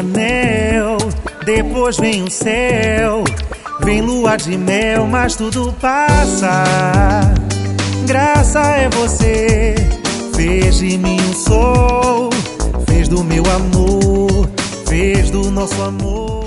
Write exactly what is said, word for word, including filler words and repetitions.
anel, depois vem o céu, vem lua de mel, mas tudo passa. Graça é você, fez de mim um sol, fez do meu amor, fez do nosso amor.